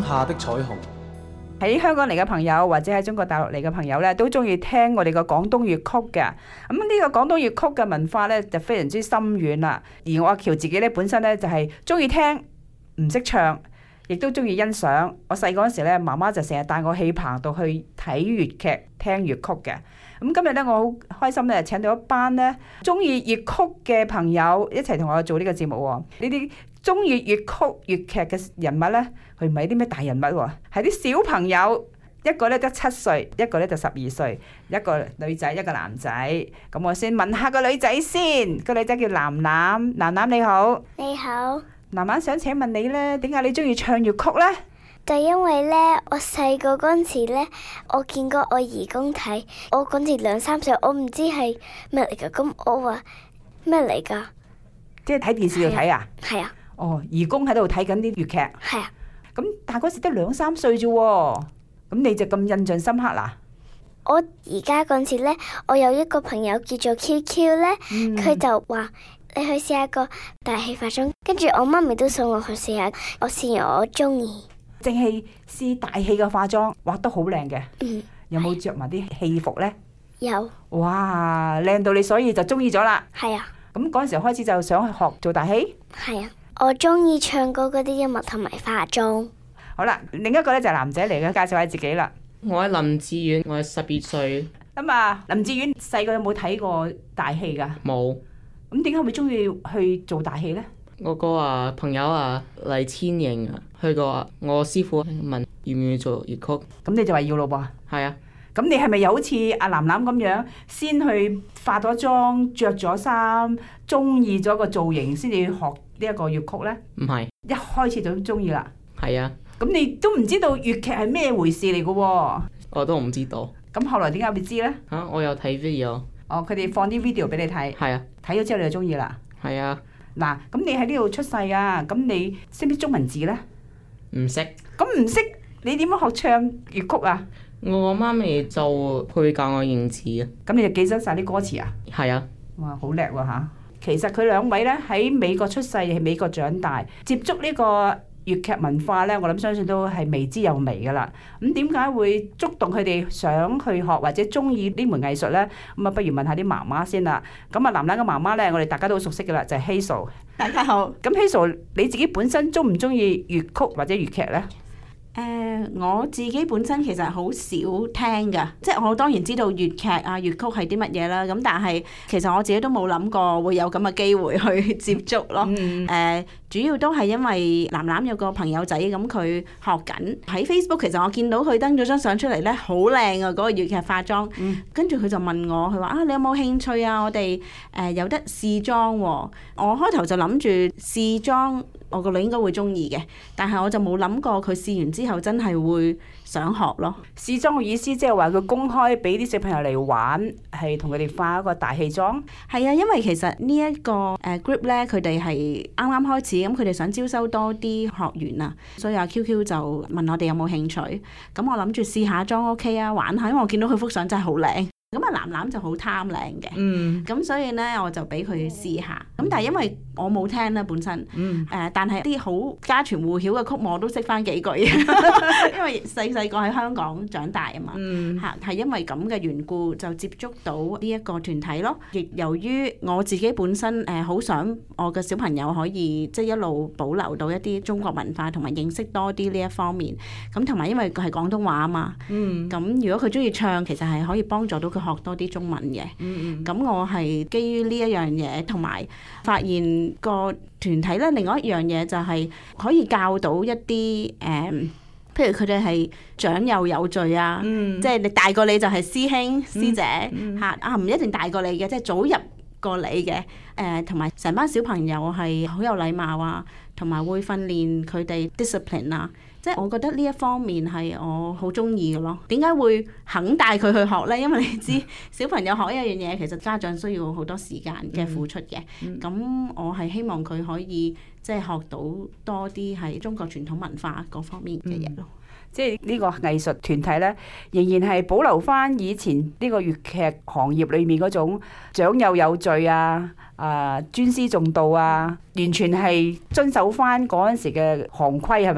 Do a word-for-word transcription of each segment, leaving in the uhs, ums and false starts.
下的彩虹。 喺香港嚟嘅朋友或者喺中國大陸嚟嘅朋友咧，都中意聽我哋嘅廣東粵曲嘅。咁呢個廣東粵曲嘅文化咧就非常之深遠啦。而我阿喬自己咧本身咧就係中意聽，唔識唱，亦都中意欣賞。我細嗰陣時咧，媽媽就成日帶我戲棚度去睇粵劇、聽粵曲嘅。咁今日咧，我好開心咧，請到一班咧中意粵曲嘅朋友一齊同我做呢個節目喎。呢啲中意粵曲粵劇嘅人物咧，佢唔係啲咩大人物喎，係啲小朋友。一個咧得七歲，一個咧就十二歲，一個女仔，一個男仔。咁我先問下個女仔先，個女仔叫楠楠。楠楠你好。 你好。 楠楠想請問你咧，點解你中意唱粵曲咧？ 就因為咧，我細個嗰陣時咧，我見過我姨公睇，我嗰陣時兩三歲，我唔知係咩嚟噶，咁我話咩嚟噶？ 即係睇電視度睇啊？ 係啊。 哦，姨公喺度睇緊啲粵劇。 係啊。咁但係嗰時得兩三歲啫喎，咁你就咁印象深刻啦？ 我而家嗰陣時咧，我有一個朋友叫做 Q Q 咧，佢、嗯、就話你去試下個大戲化妝，跟住我媽咪都送我去試下，我試完我中意。 淨係試大戲嘅化妝，畫得好靚嘅。嗯。有冇着埋啲戲服咧？ 有。 哇，靚到你，所以就中意咗啦。 係啊。 咁嗰陣時開始就想去學做大戲？ 係啊。我中意唱歌嗰啲音樂同埋化妝。 好啦，另一個咧就係男仔嚟嘅，介紹下自己啦。 我係林志遠，我係十二歲。 咁啊，林志遠細個有冇睇過大戲噶？ 冇。 咁點解會中意去做大戲咧？ 我個啊朋友啊黎千瑩啊，去過啊，我師傅問要唔要做粵曲， 咁你就話要咯噃。係啊。咁你係咪又好似阿楠楠咁樣，先去化咗妝、着咗衫，中意咗個造型，先至學呢一個粵曲咧？ 唔係。一開始就中意啦。係啊。咁你都唔知道粵劇係咩回事嚟嘅喎？我都唔知道。咁後來點解會知咧？嚇、啊，我有睇 video。哦，佢哋放啲 video 俾你睇。係啊。睇咗之後你就中意啦。係啊。嗱，咁你喺呢度出世啊？咁你識唔識中文字咧？唔識。咁唔識，你點樣學唱粵曲啊？我媽咪就會教我認字啊。咁你就記得晒啲歌詞啊？係啊。哇，好叻喎嚇！其實佢兩位咧喺美國出世，喺美國長大，接觸呢個粵劇文化咧，我諗相信都係未知有微噶啦。咁點解會觸動佢哋想去學或者中意呢門藝術咧？咁啊，不如問下啲媽媽先啦。咁啊，楠楠嘅媽媽咧，我哋大家都好熟悉噶啦，就係 Hazel。大家好。咁 Hazel，你自己本身中唔中意粵曲或者粵劇咧？ 誒、呃，我自己本身其實好少聽㗎，即係我當然知道粵劇啊、粵曲係啲乜嘢啦，咁但係其實我自己都冇諗過會有咁嘅機會去接觸咯。誒、嗯呃，主要都係因為楠楠有個朋友仔咁，佢學緊喺 Facebook， 其實我見到佢登咗張相出嚟咧，好靚啊！嗰、那個粵劇化妝，跟住佢就問我，佢話啊，你有冇興趣啊？我哋誒、呃、有得試妝喎、哦。我開頭就諗住試妝，我個女應該會中意嘅，但係我就冇諗過佢試完之後真係會想學咯。 試妝嘅意思即係話佢公開俾啲小朋友嚟玩，係同佢哋化一個大戲妝。 係啊，因為其實呢一個誒 group 咧，佢哋係啱啱開始，咁佢哋想招收多啲學員啊，所以阿 Q Q 就問我哋有冇興趣。咁我諗住試下妝 OK 啊，玩下，因為我見到佢幅相真係好靚。咁啊，楠楠就好貪靚嘅，咁、嗯、所以咧我就俾佢試下。咁但係因為我冇聽啦本身，誒、嗯呃，但係啲好家傳戶曉嘅曲目我都識翻幾句，因為細細個喺香港長大啊嘛，嚇係、嗯、因為咁嘅緣故就接觸到呢一個團體咯。亦由於我自己本身誒好、呃、想我嘅小朋友可以即係、就是、一路保留到一啲中國文化同埋認識多啲呢一方面。咁同埋因為佢係廣東話啊嘛，咁、嗯、如果佢中意唱，其實係可以幫助到佢學多啲中文嘅，咁、嗯嗯、我係基於呢一樣嘢，同埋發現個團體咧，另外一樣嘢就係可以教到一啲誒、嗯，譬如佢哋係長幼有序啊，嗯、即係你大過你就係師兄師姐嚇、嗯嗯、啊，唔一定大過你嘅，即係早入過你嘅誒，同埋成班小朋友係好有禮貌啊，同埋會訓練佢哋 discipline 啊。即係我覺得呢一方面係我好中意嘅咯。點解會肯帶佢去學呢？因為你知小朋友學一樣嘢，其實家長需要好多時間嘅付出嘅。咁、嗯、我係希望佢可以即係學到多啲係中國傳統文化嗰方面嘅嘢咯。嗯、 即係呢個藝術團體呢，仍然係保留翻以前呢個粵劇行業裏面嗰種長幼有序啊、啊尊師重道啊，完全係遵守翻嗰陣時嘅行規，係咪呢？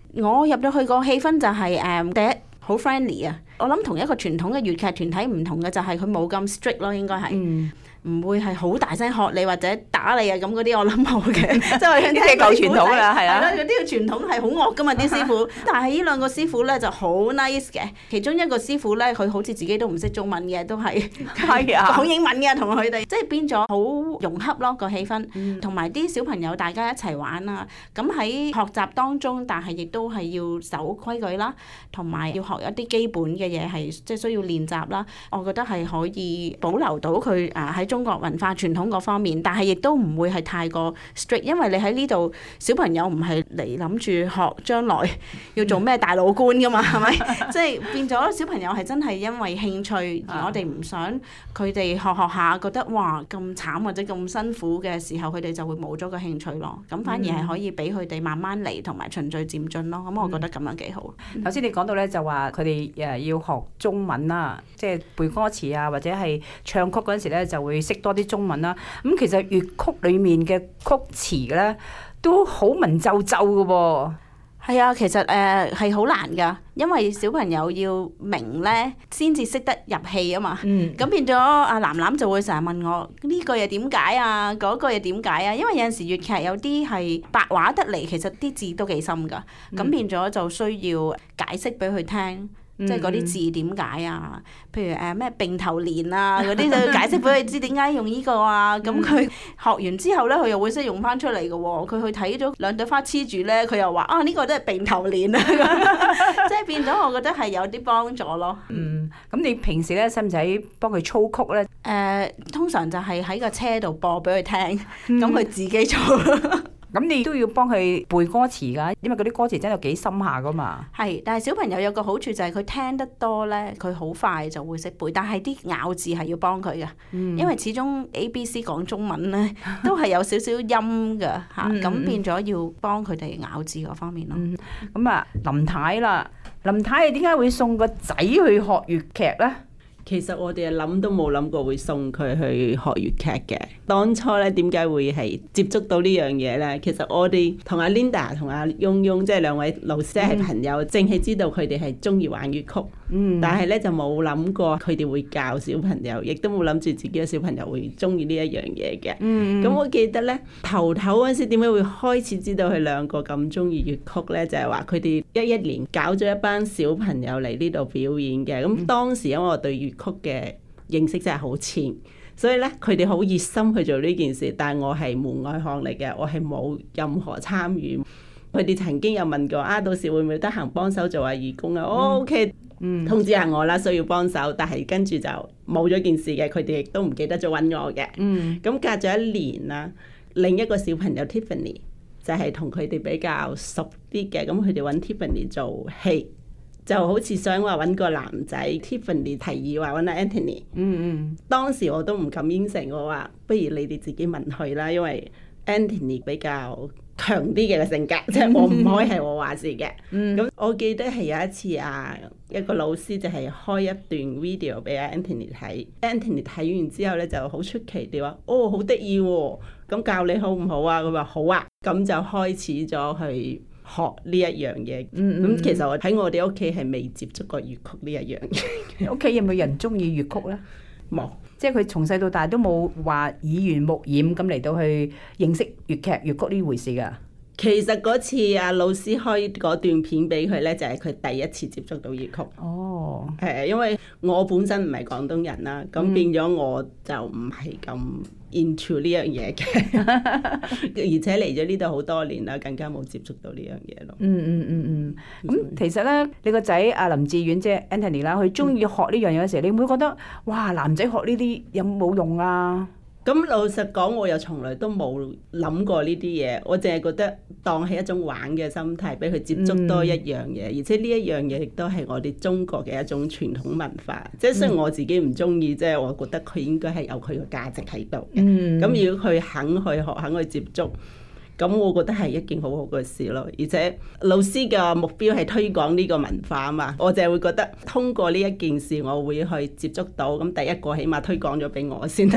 我入到去個氣氛就係、是、誒、嗯、第一好 friendly 啊！我諗同一個傳統嘅粵劇團體唔同嘅就係佢冇咁 strict 咯，應該係。嗯唔會係好大聲喝你或者打你啊咁嗰啲，我諗冇嘅，即係呢啲舊傳統啦，係啊，係咯，呢個傳統係好惡噶嘛啲師傅，但係呢兩個師傅咧就好 nice 嘅，其中一個師傅咧佢好似自己都唔識中文嘅，都係講英文嘅同佢哋，即係變咗好融洽咯個氣氛，同埋啲小朋友大家一齊玩啊，咁喺學習當中，但係亦都係要守規矩啦，同埋要學一啲基本嘅嘢係即係需要練習啦，我覺得係可以保留到佢啊喺中國文化傳統嗰方面，但係亦都唔會係太過 strict， 因為你喺呢度小朋友唔係嚟諗住學將來要做咩大老官噶嘛，係咪？即係變咗小朋友係真係因為興趣，而我哋唔想佢哋學學下覺得哇咁慘或者咁辛苦嘅時候，佢哋就會冇咗個興趣咯。咁反而係可以俾佢哋慢慢嚟，同埋循序漸進咯。咁我覺得咁樣幾好。 頭先、嗯、你講到咧，就話佢哋誒要學中文啦，即係背歌詞啊，或者係唱曲嗰陣時咧就會識多啲中文啦。咁其實粵曲裏面嘅曲詞咧都好文縐縐嘅喎。 係啊，其實誒係好難㗎，因為小朋友要明咧先至識得入戲啊嘛。咁、嗯、變咗阿藍藍就會成日問我呢句嘢點解啊，嗰句嘢點解啊？因為有陣時粵劇有啲係白話得嚟，其實啲字都幾深㗎。咁、嗯、變咗就需要解釋俾佢聽。即係嗰啲字點解啊？譬如誒咩並頭連啊嗰啲，就要解釋俾佢知點解用呢個啊。咁佢學完之後咧，佢又會識用翻出嚟嘅喎。佢去睇咗兩朵花黐住咧，佢又話啊呢、呢個都係並頭連啊。即係變咗，我覺得係有啲幫助咯。 嗯，咁你平時咧使唔使幫佢操曲咧？誒、 呃，通常就係喺個車度播俾佢聽，咁佢、嗯、自己做。 咁你都要幫佢背歌詞㗎，因為嗰啲歌詞真係幾深下㗎嘛。 係，但係小朋友有個好處就係佢聽得多咧，佢好快就會識背。但係啲咬字係要幫佢嘅，嗯、因為始終 A B C 講中文咧都係有少少音㗎嚇，咁、嗯、變咗要幫佢哋咬字嗰方面咯。 咁啊、嗯，林太啦，林太你點解會送個仔去學粵劇咧？ 其實我哋係諗都冇諗過會送佢去學粵劇嘅。當初咧點解會係接觸到呢樣嘢咧？其實我哋同阿 Linda 同阿雍雍即係兩位老師係朋友，淨係、嗯、知道佢哋係中意玩粵曲，嗯、但係咧就冇諗過佢哋會教小朋友，亦都冇諗住自己嘅小朋友會中意呢一樣嘢嘅。咁、嗯、我記得咧頭頭嗰陣時點解會開始知道佢兩個咁中意粵曲咧？就係話佢哋一一年搞咗一班小朋友嚟呢度表演嘅。咁當時因為我對粵曲嘅認識真係好淺，所以咧佢哋好熱心去做呢件事，但係我係門外漢嚟嘅，我係冇任何參與。佢哋曾經有問過啊，到時會唔會得閒幫手做下義工啊？我 OK，通知下我啦，需要幫手，但係跟住就冇咗件事嘅，佢哋亦都唔記得咗揾我嘅。咁、嗯、隔咗一年啦，另一個小朋友 Tiffany 就係同佢哋比較熟啲嘅，咁佢哋揾 Tiffany 做戲。就好似想話揾個男仔 Tiffany 提議話揾阿 Anthony，嗯嗯，當時我都唔敢應承，我話不如你哋自己問佢啦，因為 Anthony 比較強啲嘅性格，即係、嗯、我唔可以係我話事嘅。咁、嗯、我記得係有一次啊，一個老師就係開一段 video 俾阿 Anthony 睇，Anthony 睇完之後咧就好出奇地話：哦，好得意喎！咁教你好唔好啊？佢話好啊，咁就開始咗去學呢一樣嘢，咁、嗯嗯、其實我喺我哋屋企係未接觸過粵曲呢一樣嘢。 屋企有冇人中意粵曲咧？ 冇有， 即係佢從細到大都冇話耳濡目染咁嚟到去認識粵劇粵曲呢回事㗎。 其實嗰次啊，老師開嗰段片俾佢咧，就係、是、佢第一次接觸到粵曲。哦，係因為我本身唔係廣東人啦，咁變咗我就唔係咁 into 呢樣嘢嘅，而且嚟咗呢度好多年啦，更加冇接觸到呢樣嘢咯。嗯嗯嗯嗯。咁、嗯、其實咧， 你個仔阿林志遠即係 Anthony 啦，佢中意學呢樣嘢嘅時候，嗯、你會覺得哇，男仔學呢啲有冇用啊？ 咁老實講，我又從來都冇諗過呢啲嘢，我淨係覺得當係一種玩嘅心態，俾佢接觸多一樣嘢，嗯、而且呢一樣嘢亦都係我哋中國嘅一種傳統文化。即係雖然我自己唔中意，即係、嗯、我覺得佢應該係有佢嘅價值喺度嘅。咁、嗯、如果佢肯去學，肯去接觸，咁我覺得係一件好好嘅事咯，而且老師嘅目標係推廣呢個文化啊嘛，我就係會覺得通過呢一件事，我會去接觸到，咁第一個起碼推廣咗俾我先。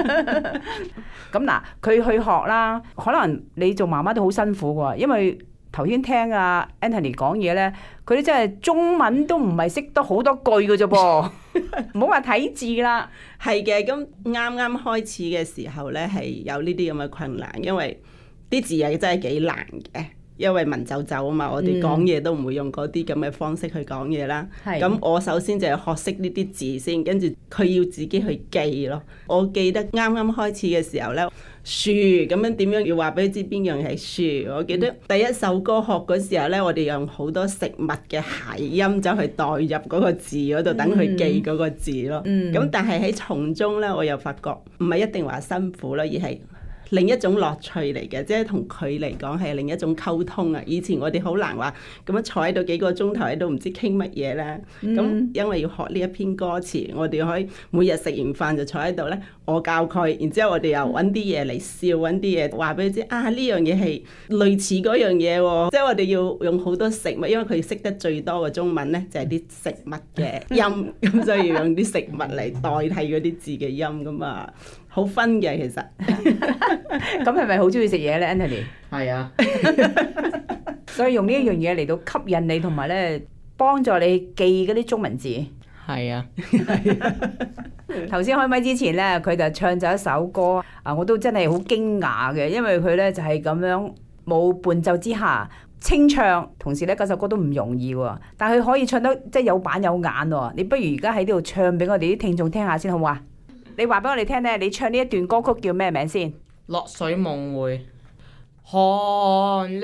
咁嗱，佢去學啦，可能你做媽媽都好辛苦㗎，因為頭先聽阿 Anthony 講嘢咧，佢哋真係中文都唔係識得好多句嘅啫噃，唔好話睇字啦。 係嘅，咁啱啱開始嘅時候咧，係有呢啲咁嘅困難，因為啲字係真係幾難嘅。因為文縐縐啊嘛，我哋講嘢都唔會用嗰啲咁嘅方式去講嘢啦。咁、嗯、我首先就係學識呢啲字先，跟住佢要自己去記咯。我記得啱啱開始嘅時候呢，樹咁樣點樣要話俾佢知邊樣係樹。我記得第一首歌學嗰時候呢，我哋用好多食物嘅諧音走去代入嗰個字嗰度，等佢記嗰個字咯。咁、嗯嗯、但係喺從中呢，我又發覺唔係一定話辛苦咯，而係另一種樂趣嚟嘅，即係同佢嚟講係另一種溝通啊！以前我哋好難話咁樣坐喺度幾個鐘頭喺度唔知傾乜嘢咧。咁、嗯、因為要學呢一篇歌詞，我哋可以每日食完飯就坐喺度咧，我教佢，然之後我哋又揾啲嘢嚟笑，揾啲嘢話俾佢知啊，呢樣嘢係類似嗰樣嘢喎。即係我哋要用好多食物，因為佢識得最多嘅中文咧就係、是、啲食物嘅音，咁所以要用啲食物嚟代替嗰啲字嘅音咁啊。好分嘅其實， 咁係咪好中意食嘢咧 Anthony？ 係啊， 所以用呢一樣嘢嚟到吸引你，同埋咧幫助你記嗰啲中文字。 係啊， 頭先開咪之前咧，佢就唱咗一首歌，啊我都真係好驚訝嘅，因為佢咧就係咁樣冇伴奏之下清唱，同時咧嗰首歌都唔容易喎，但係佢可以唱得即係有板有眼喎。你不如而家喺呢度唱俾我哋啲聽眾聽下先好唔好啊？你話俾我哋聽咧，你唱呢一段歌曲叫咩名先？ 落水夢回，寒離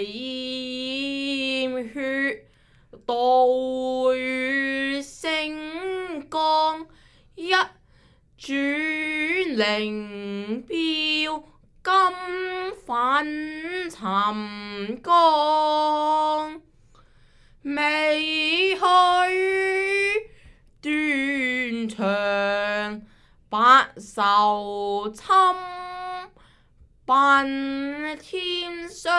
鹽血，倒雨星光，一轉靈標，金粉沉江，未去斷腸。百愁侵奔天上。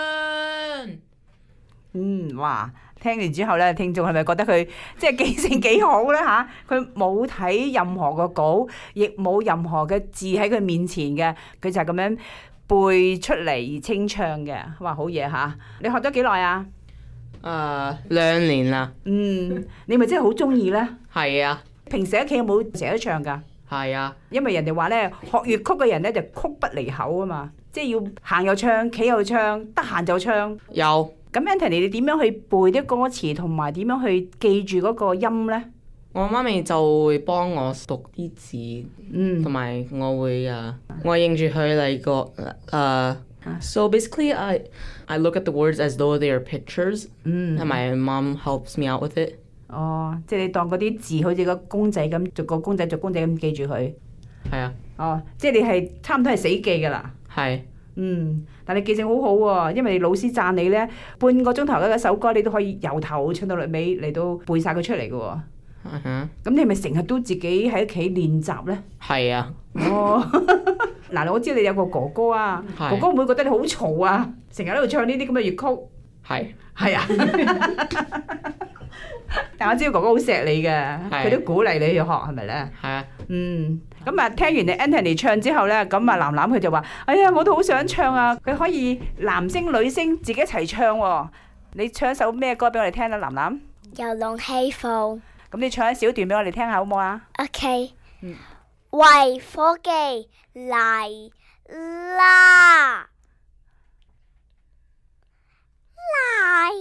嗯，哇！聽完之後咧，聽眾係咪覺得佢即係記性幾好咧嚇？佢冇睇任何個稿，亦冇任何嘅字喺佢面前嘅，佢就係咁樣背出嚟而清唱嘅。哇，好嘢嚇！你學咗幾耐啊？ 誒、uh, 兩年啦。 嗯，你咪真係好中意咧？ 係啊。 平時喺屋企有冇成日都唱㗎？ 係啊， 因為人哋話咧，學粵曲嘅人咧就曲不離口啊嘛，即係要行又唱，企又唱，得閒就唱。 有。咁 Anthony，你點樣去背啲歌詞，同埋點樣去記住嗰個音咧？ 我媽咪就會幫我讀啲字，嗯，同埋我會啊，我認住佢嚟個誒。So basically, I I look at the words as though they are pictures, and my mom helps me out with it. 哦，即係你當嗰啲字好似個公仔咁，逐個公仔逐公仔咁記住佢。 係啊。 哦，即係你係差唔多係死記㗎啦。 係。 嗯，但你記性好好喎，因為你老師讚你咧，半個鐘頭嘅一首歌你都可以由頭唱到落尾嚟到背晒佢出嚟㗎喎。嗯哼。咁你係咪成日都自己喺屋企練習咧？係啊。 哦。嗱，我知你有個哥哥啊，哥哥會唔會覺得你好嘈啊？成日喺度唱呢啲咁嘅粵曲。係。係啊。但我知道哥哥好錫你嘅，佢都鼓勵你去學，係咪咧？係啊。嗯，咁啊，聽完你 Anthony 唱之後咧，咁啊，藍藍佢就話：哎呀，我都好想唱啊！佢可以男聲女聲自己一齊唱喎。你唱一首咩歌俾我哋聽啦，藍藍？ 遊龍戲鳳。 咁你唱一小段俾我哋聽下好唔好啊 ？OK。嗯。喂，伙計嚟啦！嚟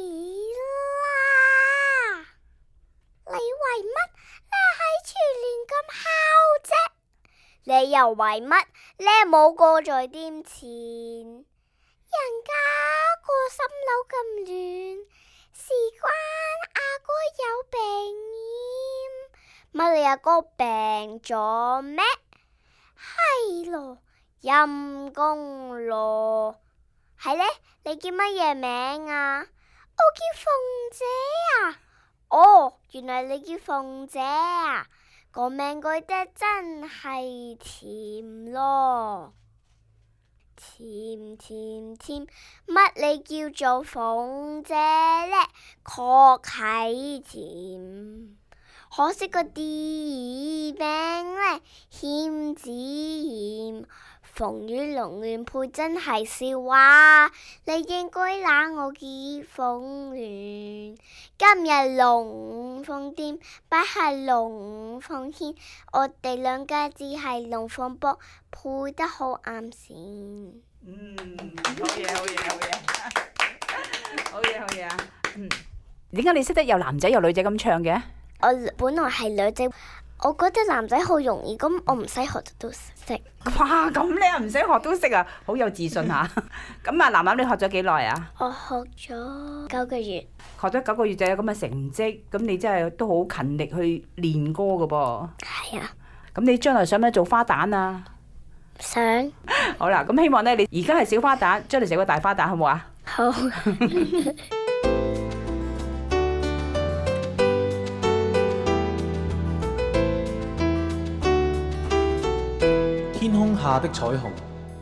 啦！你為乜你喺處亂咁敲啫？你又為乜你冇過在店前？人家個心樓咁亂，事關阿哥有病厭。乜你阿哥病咗咩？係咯，陰公咯。係呢？你叫乜嘢名啊？我叫鳳姐啊。哦，原來你叫鳳姐啊，個名改得真係甜咯，甜甜甜，乜你叫做鳳姐呢？確係甜，可惜個啲名呢，欠字嫌， 風雨龍亂配真係笑話，你應該揦我結鳳聯。今日龍鳳店擺下龍鳳牽，我哋兩家只係龍鳳搏，配得好啱先。 嗯，好嘢好嘢好嘢，好嘢好嘢啊！嗯，點解你識得有男仔有女仔咁唱嘅？ 我本來係女仔。我覺得男仔好容易，咁我唔使學都識。 哇，咁你又唔使學都識啊，好有自信嚇。咁啊，楠楠你學咗幾耐啊？ 我學咗九個月。 學咗九個月就有咁嘅成績，咁你真係都好勤力去練歌㗎噃。 係啊。 咁你將來想唔想做花旦啊？ 想。 好啦，咁希望咧，你而家係小花旦，將來成個大花旦，好唔好啊？ 好。 天空下的彩虹，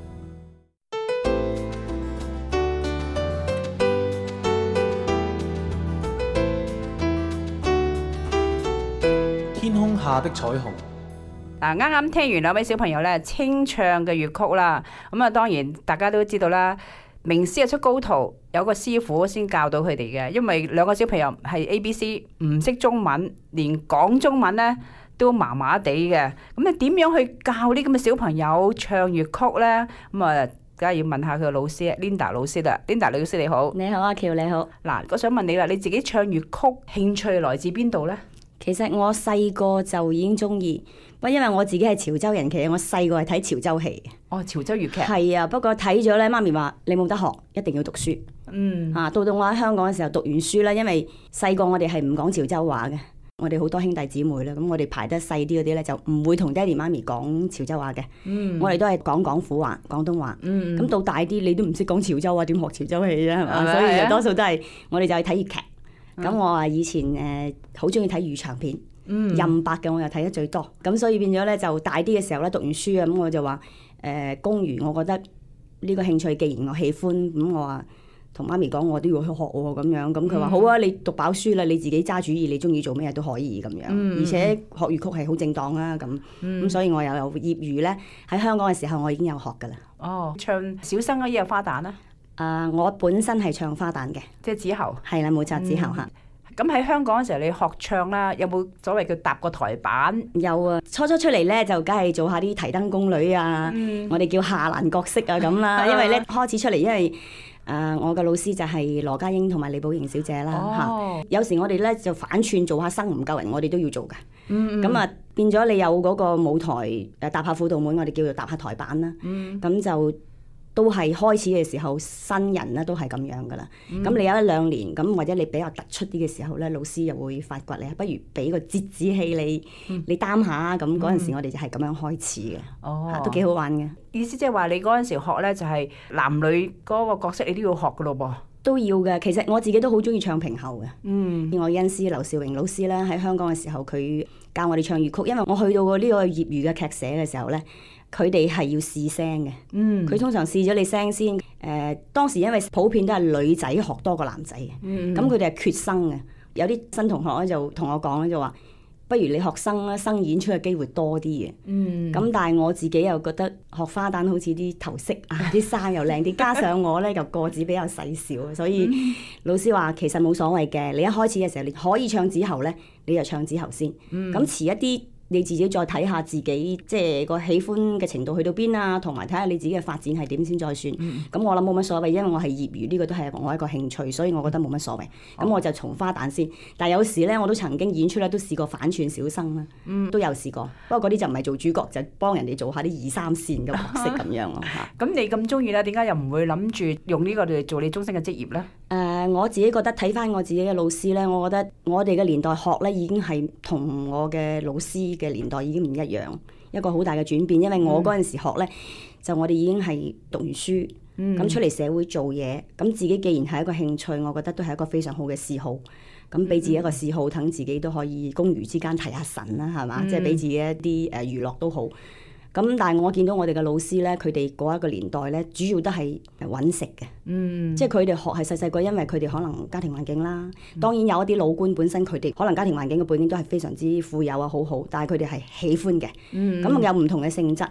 天空下的彩虹。 嗱，啱啱聽完兩位小朋友咧清唱嘅粵曲啦，咁啊當然大家都知道啦，名師係出高徒，有個師傅先教到佢哋嘅，因為兩個小朋友係 A B C 唔識中文，連講中文咧都麻麻地嘅，咁你點樣去教呢咁嘅小朋友唱粵曲呢？咁啊，梗係要問下佢嘅老師 Linda 老師啦。Linda 老師你好， 你好，阿喬你好。 嗱，我想問你啦，你自己唱粵曲興趣來自邊度呢？ 其實我細個就已經中意，不過因為我自己係潮州人，其實我細個係睇潮州戲。 哦，潮州粵劇。 係啊，不過睇咗咧，媽咪話你冇得學，一定要讀書。 嗯。啊， 到到我喺香港嘅時候讀完書啦，因為細個我哋係唔講潮州話嘅。我哋好多兄弟姊妹啦，咁我哋排得細啲嗰啲咧，就唔會同爹哋媽咪講潮州話嘅。嗯、我哋都係講廣府話、廣東話。咁、嗯、到大啲，你都唔識講潮州話，點學潮州戲啫？係嘛？吧所以就多數都係我哋就係睇粵劇。咁、嗯、我話以前誒好中意睇粵長片，嗯、任白嘅我又睇得最多。咁所以變咗咧，就大啲嘅時候咧，讀完書啊，咁我就話誒公餘，我覺得呢個興趣既然我喜歡，咁我話。同媽咪講，我都要去學喎，咁樣咁佢話好啊，你讀飽書啦，你自己揸主意，你中意做咩都可以咁樣。嗯、而且學粵曲係好正當啊，咁咁、嗯、所以我又有業餘咧喺香港嘅時候，我已經有學噶啦。 哦，唱小生啊，亦有花旦啊？ 啊、呃，我本身係唱花旦嘅， 即係子喉。係啦，冇錯，子喉嚇。 咁喺、嗯、香港嘅時候，你學唱啦，有冇所謂叫搭個台板？ 有啊，初初出嚟咧就梗係做下啲提燈宮女啊，嗯、我哋叫下欄角色啊咁啦。因為咧開始出嚟，因為誒、uh, 我嘅老師就係羅家英同埋李寶瑩小姐啦嚇、oh. 啊，有時我哋咧就反串做下生唔夠人，我哋都要做㗎。咁啊、mm hmm. 變咗你有嗰個舞台誒搭下輔導門，我哋叫做搭下台板啦。咁、mm hmm. 就都係開始嘅時候，新人咧都係咁樣㗎啦。咁、mm hmm. 你有一兩年咁，或者你比較突出啲嘅時候咧，老師又會發掘你，不如俾個折子戲你，mm hmm. 你擔下咁嗰陣時，我哋就係咁樣開始嘅。哦、oh. 都幾好玩嘅。 意思即係話你嗰陣時學咧，就係男女嗰個角色，你都要學㗎咯噃。 都要嘅。其實我自己都好中意唱平喉嘅。嗯，我恩師劉少榮老師咧喺香港嘅時候，佢教我哋唱粵曲，因為我去到個呢個業餘嘅劇社嘅時候咧，佢哋係要試聲嘅。嗯，佢通常試咗你聲先。誒、呃，當時因為普遍都係女仔學多過男仔嘅。嗯，咁佢哋係缺生嘅。有啲新同學咧就同我講咧，就話不如你學生啦，生演出嘅機會多啲嘅。嗯，咁但係我自己又覺得學花旦好似啲頭飾啊，啲衫又靚啲，加上我咧就個子比較細小，所以老師話其實冇所謂嘅。你一開始嘅時候你可以唱子喉咧，你就唱子喉先。嗯，咁遲一啲你自己再睇下自己即係個喜歡嘅程度去到邊啊，同埋睇下你自己嘅發展係點先再算。咁、嗯、我諗冇乜所謂，因為我係業餘，呢、這個都係我一個興趣，所以我覺得冇乜所謂。咁、哦、我就從花旦先。但係有時咧，我都曾經演出咧，都試過反串小生啦，嗯、都有試過。不過嗰啲就唔係做主角，就幫人哋做下啲二三線嘅角色咁樣咯嚇。咁你咁中意咧，點解又唔會諗住用呢個嚟做你終身嘅職業咧？誒、 呃，我自己覺得睇翻我自己嘅老師咧，我覺得我哋嘅年代學咧已經係同我嘅老師嘅年代已經唔一樣，一個好大嘅轉變。因為我嗰陣時學咧，嗯、就我哋已經係讀完書，咁、嗯、出嚟社會做嘢，咁自己既然係一個興趣，我覺得都係一個非常好嘅嗜好。咁俾自己一個嗜好，等自己都可以公餘之間提下神啦，係嘛？嗯、即係俾自己一啲誒娛樂都好。咁但係我見到我哋嘅老師咧，佢哋嗰一個年代咧，主要都係揾食嘅，嗯、即係佢哋學係細細個，因為佢哋可能家庭環境啦。嗯、當然有一啲老官本身佢哋可能家庭環境嘅背景都係非常之富有啊，好好，但係佢哋係喜歡嘅。咁、嗯、有唔同嘅性質。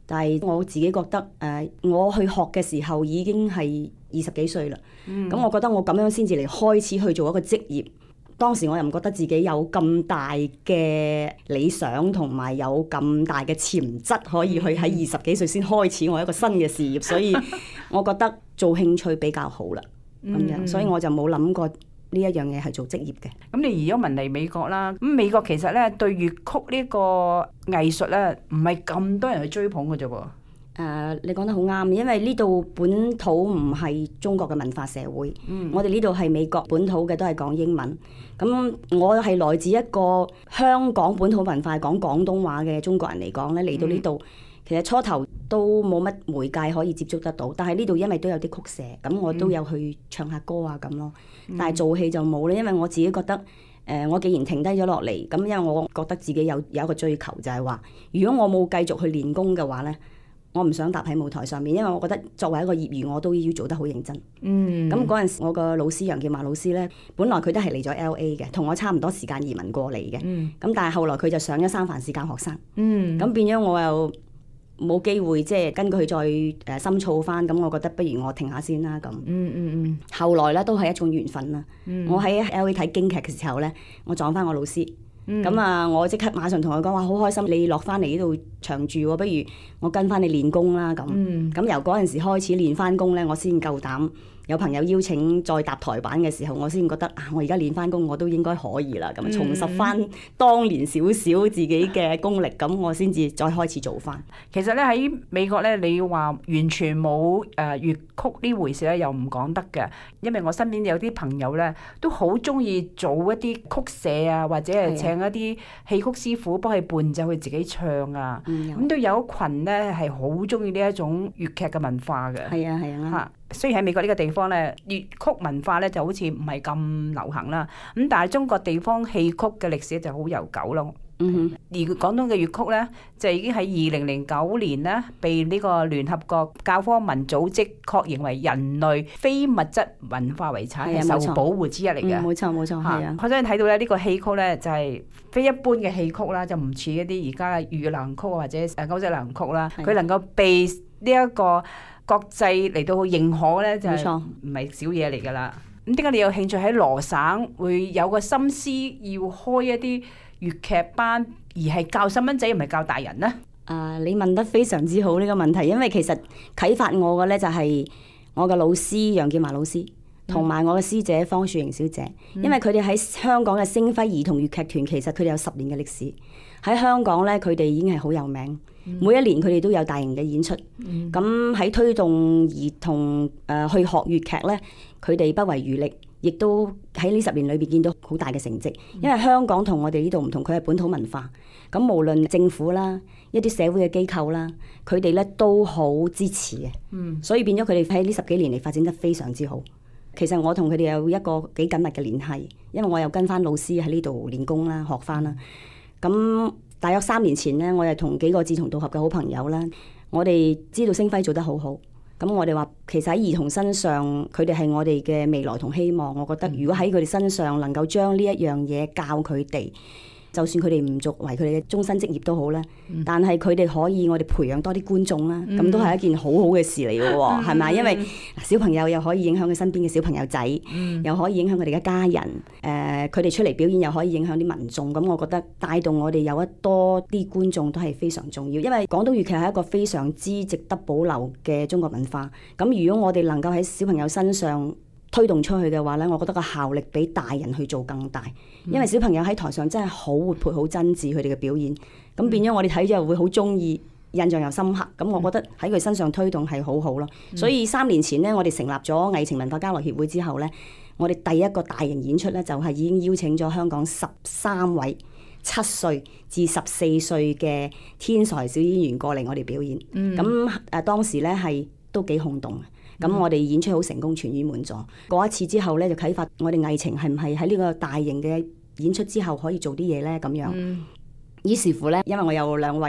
但係我自己覺得誒、呃，我去學嘅時候已經係二十幾歲啦。咁、嗯、我覺得我咁樣先至嚟開始去做一個職業。當時我又唔覺得自己有咁大嘅理想，同埋有咁大嘅潛質可以去喺二十幾歲先開始我一個新嘅事業，所以我覺得做興趣比較好啦。咁樣、嗯，所以我就冇諗過呢一樣嘢係做職業嘅。 咁你移咗民嚟美國啦，咁美國其實咧對粵曲呢個藝術咧唔係咁多人去追捧嘅啫喎。 誒，uh, 你講得好啱，因為呢度本土唔係中國嘅文化社會，嗯、我哋呢度係美國本土嘅，都係講英文。咁我係來自一個香港本土文化講廣東話嘅中國人嚟講咧，嚟到呢度，嗯、其實初頭都冇乜媒介可以接觸得到，但係呢度因為都有啲曲社，咁我都有去唱下歌啊咁咯。嗯、但係做戲就冇咧，因為我自己覺得，誒、呃，我既然停低咗落嚟，咁因為我覺得自己有有一個追求，就係話，如果我冇繼續去練功嘅話咧。我唔想踏喺舞台上面，因為我覺得作為一個業餘，我都要做得好認真。嗯，咁嗰陣時，我個老師楊建華老師咧，本來佢都係嚟咗 L A 嘅，同我差唔多時間移民過嚟嘅。嗯，咁但係後來佢就上咗三藩市教學生。嗯，咁變咗我又冇機會即係跟佢再誒深造翻，咁我覺得不如我停下先啦咁。嗯嗯嗯。後來咧都係一種緣分啦。嗯、我喺 L A 睇京劇嘅時候咧，我撞翻我老師。咁、嗯、啊！我即刻馬上同佢講話，好開心你落翻嚟呢度長住喎，不如我跟翻你練功啦咁。咁、嗯、由嗰陣時開始練翻功咧，我先夠膽。有朋友邀請再搭台板嘅時候，我先覺得啊，我而家練翻功，我都應該可以啦。咁重拾翻當年少少自己嘅功力，咁我先至再開始做翻。 其實咧喺美國咧，你話完全冇誒粵曲呢回事咧，又唔講得嘅。因為我身邊有啲朋友咧，都好中意做一啲曲社啊，或者係請一啲戲曲師傅幫佢伴奏，佢自己唱啊。咁、嗯、都有一群咧係好中意呢一種粵劇嘅文化嘅。係啊係啊。嚇！雖然喺美國呢個地方咧，粵曲文化咧就好似唔係咁流行啦。咁但係中國地方戲曲嘅歷史就好悠久咯。嗯哼。而廣東嘅粵曲咧，就已經喺二零零九年咧，被呢個聯合國教科文組織確認為人類非物質文化遺產，係受保護之一嚟嘅。 冇錯冇錯，係啊。 我想睇到咧，呢個戲曲咧就係非一般嘅戲曲啦，就唔似一啲而家嘅粵語流行曲或者誒歐式流行曲啦。佢能夠被呢一個國際嚟到認可咧，就係唔係少嘢嚟㗎啦。咁點解你有興趣喺羅省會有個心思要開一啲粵劇班，而係教細蚊仔，唔係教大人呢？ 啊，你問得非常之好呢個問題，因為其實啟發我嘅咧就係我嘅老師楊建華老師，同埋我嘅師姐方樹瑩小姐，嗯、因為佢哋喺香港嘅星輝兒童粵劇團，其實佢哋有十年嘅歷史喺香港咧，佢哋已經係好有名。每一年佢哋都有大型嘅演出，咁喺、嗯、推動兒童誒、呃、去學粵劇咧，佢哋不遺餘力，亦都喺呢十年裏邊見到好大嘅成績。因為香港同我哋呢度唔同，佢係本土文化，咁無論政府啦、一啲社會嘅機構啦，佢哋咧都好支持嘅，嗯、所以變咗佢哋喺呢十幾年嚟發展得非常之好。其實我同佢哋有一個幾緊密嘅聯繫，因為我又跟翻老師喺呢度練功啦、學翻啦，咁。大約三年前呢，我又同幾個志同道合嘅好朋友啦，我哋知道星輝做得好好，咁我哋話其實喺兒童身上，佢哋係我哋嘅未來同希望。我覺得如果喺佢哋身上能夠將呢一樣嘢教佢哋，就算佢哋唔作為佢哋嘅終身職業都好啦，嗯、但係佢哋可以我哋培養多啲觀眾啦，咁、嗯、都係一件好好嘅事嚟嘅喎，係咪、嗯？因為小朋友又可以影響佢身邊嘅小朋友仔，嗯、又可以影響佢哋嘅家人，誒佢哋出嚟表演又可以影響啲民眾，咁我覺得帶動我哋有一多啲觀眾都係非常重要，因為廣東粵劇係一個非常之值得保留嘅中國文化，咁如果我哋能夠喺小朋友身上推動出去嘅話咧，我覺得個效力比大人去做更大，因為小朋友喺台上真係好活潑、好真摯佢哋嘅表演，咁變咗我哋睇咗會好中意，印象又深刻，咁我覺得喺佢身上推動係好好咯。嗯、所以三年前呢，我哋成立咗藝情文化交流協會之後呢，我哋第一個大型演出呢，就係已經邀請咗香港十三位七歲至十四歲嘅天才小演員過嚟我哋表演，咁誒、嗯、當時呢係都幾轟動。咁我哋演出好成功，全院滿座。嗰一次之後咧，就啟發我哋藝情係唔係喺呢個大型嘅演出之後可以做啲嘢咧？咁樣。嗯、於是乎咧，因為我有兩位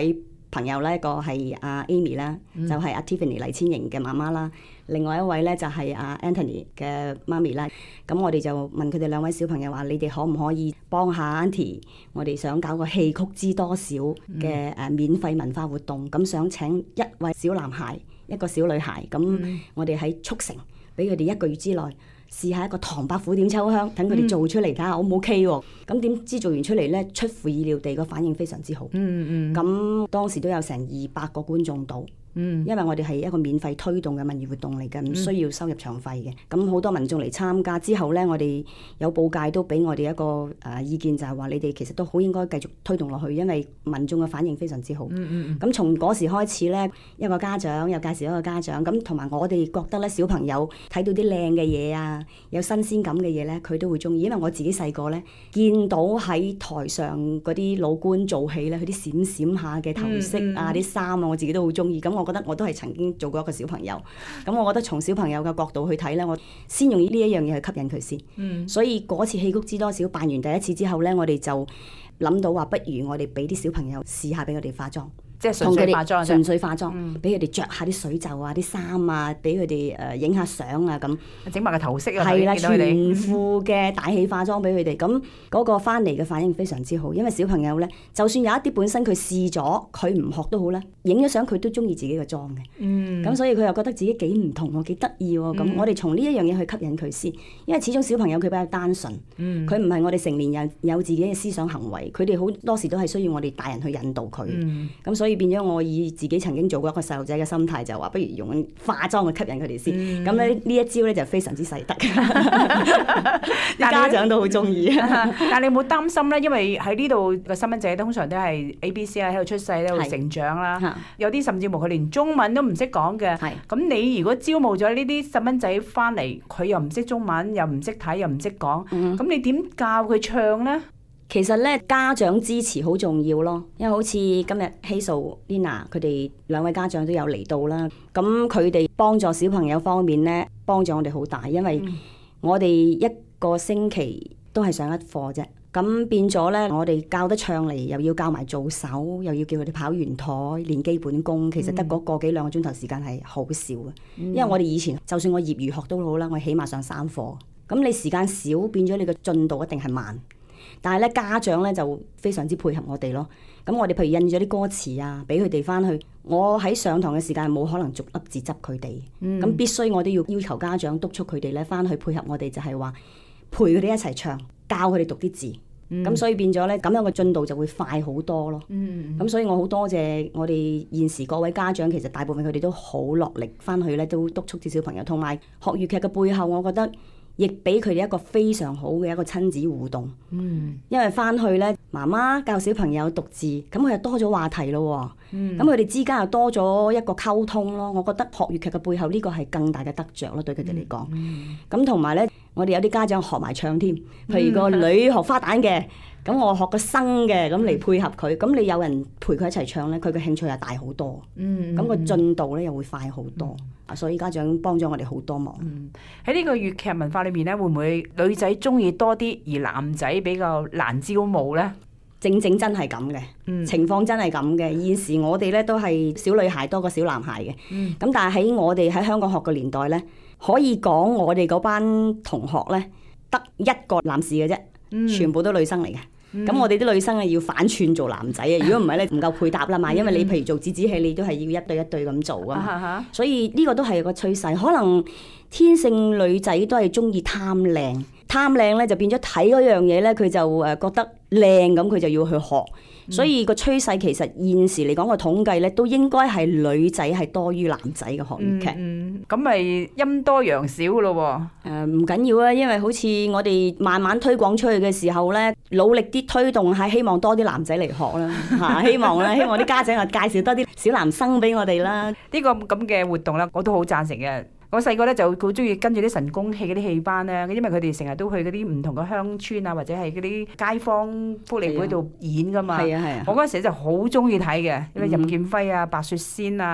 朋友咧，一個係阿 Amy 啦，就係阿 Tiffany 黎千瑩嘅媽媽啦。另外一位咧就係阿 Anthony 嘅媽咪啦。咁我哋就問佢哋兩位小朋友話：你哋可唔可以幫下 Auntie？我哋想搞個戲曲知多少嘅誒免費文化活動，咁想請一位小男孩，一個小女孩，咁我哋喺速成，俾佢哋一個月之內試下一個唐伯虎點秋香，等佢哋做出嚟睇下 O 唔 OK 喎。咁點知做完出嚟咧，出乎意料地個反應非常之好。嗯嗯。咁當時都有成二百個觀眾到。嗯，因為我哋係一個免費推動嘅文娛活動嚟嘅，唔需要收入場費嘅。咁好多民眾嚟參加之後咧，我哋有報界都俾我哋一個誒、呃、意見，就係話你哋其實都好應該繼續推動落去，因為民眾嘅反應非常之好。嗯嗯。咁從嗰時開始咧，一個家長又介紹一個家長，咁同埋我哋覺得咧，小朋友睇到啲靚嘅嘢啊，有新鮮感嘅嘢咧，佢都會中意。因為我自己細個咧，見到喺台上嗰啲老倌做戲咧，佢啲閃閃下嘅頭飾啊、啲衫啊，我自己都好中意。咁我覺得我都係曾經做過一個小朋友，咁我覺得從小朋友嘅角度去睇咧，我先用呢一樣嘢去吸引佢先。嗯、所以嗰次戲曲知多少辦完第一次之後咧，我哋就諗到話，不如我哋俾啲小朋友試下俾佢哋化妝。 即係純粹化妝， 純粹化妝，俾佢哋着下啲水袖啊、啲衫啊，俾佢哋誒影下相啊咁， 整埋個頭飾啊， 係啦，全副嘅大氣化妝俾佢哋。咁嗰個翻嚟嘅反應非常之好，因為小朋友咧，就算有一啲本身佢試咗，佢唔學都好啦，影咗相佢都中意自己嘅妝嘅。嗯，咁所以佢又覺得自己幾唔同喎，幾得意喎。咁、嗯、我哋從呢一樣嘢去吸引佢先，因為始終小朋友佢比較單純，佢唔係我哋成年人有自己嘅思想行為，佢哋好多時都係需要我哋大人去引導佢。咁、嗯、所以變咗我以自己曾經做過一個細路仔嘅心態，就話不如用化妝去吸引佢哋先。咁咧呢一招咧就非常之使得，啲家長都好中意。 但係你有冇擔心咧？因為喺呢度個細蚊仔通常都係 A B C 啦，喺度出世咧，喺度成長啦。有啲甚至乎佢連中文都唔識講嘅。咁你如果招募咗呢啲細蚊仔翻嚟，佢又唔識中文，又唔識睇，又唔識講，咁、嗯、你點教佢唱咧？ 其實咧，家長支持好重要咯，因為好似今日希素 Lina 佢哋兩位家長都有嚟到啦。咁佢哋幫助小朋友方面咧，幫助我哋好大，因為我哋一個星期都係上一課啫。咁變咗咧，我哋教得唱嚟，又要教埋做手，又要叫佢哋跑圓台練基本功，其實得嗰個幾兩個鐘頭時間係好少嘅。因為我哋以前就算我業餘學都好啦，我起碼上三課。咁你時間少，變咗你個進度一定係慢。但係咧，家長咧就非常之配合我哋咯。咁我哋譬如印咗啲歌詞啊，俾佢哋翻去。我喺上堂嘅時間冇可能逐粒字執佢哋，咁、嗯、必須我都要要求家長督促佢哋咧翻去配合我哋，就係話陪佢哋一齊唱，教佢哋讀啲字。咁、嗯、所以變咗咧，咁樣嘅進度就會快好多咯。咁、嗯、所以我好多謝我哋現時各位家長，其實大部分佢哋都好落力翻去咧，都督促啲小朋友。同埋學粵劇嘅背後，我覺得亦俾佢哋一個非常好嘅一個親子互動。嗯，因為翻去咧，媽媽教小朋友讀字，咁佢又多咗話題咯。嗯，咁佢哋之間又多咗一個溝通咯。我覺得學粵劇嘅背後呢個係更大嘅得着咯，對佢哋嚟講。咁同埋咧，我哋有啲家長學埋唱添，譬如個女學花旦嘅，咁我學個生嘅，咁嚟配合佢。咁你有人陪佢一齊唱咧，佢嘅興趣又大好多。嗯，咁個進度咧又會快好多。嗯、所以家長幫咗我哋好多忙。 喺呢、嗯、個粵劇文化裏面咧，會唔會女仔中意多啲，而男仔比較難招募咧？ 正正真係咁嘅，嗯、情況真係咁嘅。現時我哋咧都係小女孩多過小男孩嘅。咁、嗯、但係喺我哋喺香港學嘅年代咧，可以講我哋嗰班同學咧得一個男士嘅啫，嗯、全部都女生嚟嘅。咁、嗯、我哋啲女生啊要反串做男仔啊，如果唔係咧唔夠配搭啦嘛。因為你譬如做子子戲，你都係要一對一對咁做啊。嗯、所以呢個都係個趨勢，可能天性女仔都係中意貪靚。貪靚咧就變咗睇嗰樣嘢咧，佢就誒覺得靚咁，佢就要去學。嗯、所以個趨勢其實現時嚟講個統計咧，都應該係女仔係多於男仔嘅學粵劇。 嗯，咁咪陰多陽少咯喎。 誒唔緊要啊，因為好似我哋慢慢推廣出去嘅時候咧，努力啲推動係希望多啲男仔嚟學啦嚇，希望啦，希望啲家長啊介紹多啲小男生俾我哋啦。 呢個咁嘅活動咧，我都好贊成嘅。我細個咧就好中意跟住啲神功戲嗰啲戲班咧，因為佢哋成日都去嗰啲唔同嘅鄉村啊，或者係嗰啲街坊福利會度演噶嘛。係啊係啊！我嗰陣時就好中意睇嘅，因為任劍輝啊、白雪仙啊、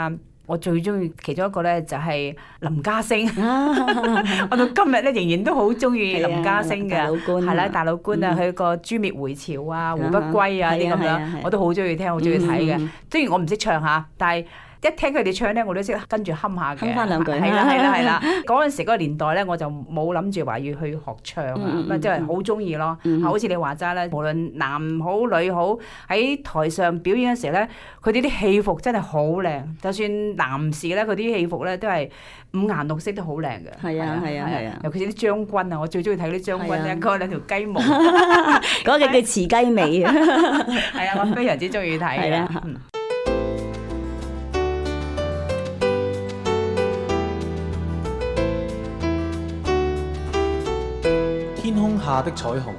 我最中意其中一個咧就係林家聲，我到今日咧仍然都好中意林家聲嘅，係啦，大老倌啊，佢個誅滅回潮啊、胡不歸啊啲咁樣，我都好中意聽，好中意睇嘅。雖然我唔識唱嚇，但係一聽佢哋唱咧，我都識跟住哼下嘅， 哼翻兩句。 係啦係啦係啦，嗰陣時嗰個年代咧，我就冇諗住話要去學唱啊，咁啊即係好中意咯。好似你話齋咧，無論男好女好，喺台上表演嘅時候咧，佢哋啲戲服真係好靚。就算男士咧，佢啲戲服咧都係五顏六色都好靚嘅。係啊係啊係啊！尤其是啲將軍啊，我最中意睇嗰啲將軍咧，嗰兩條雞毛， 嗰個叫慈雞尾啊！ 係啊，我非常之中意睇嘅。 天空下的彩虹。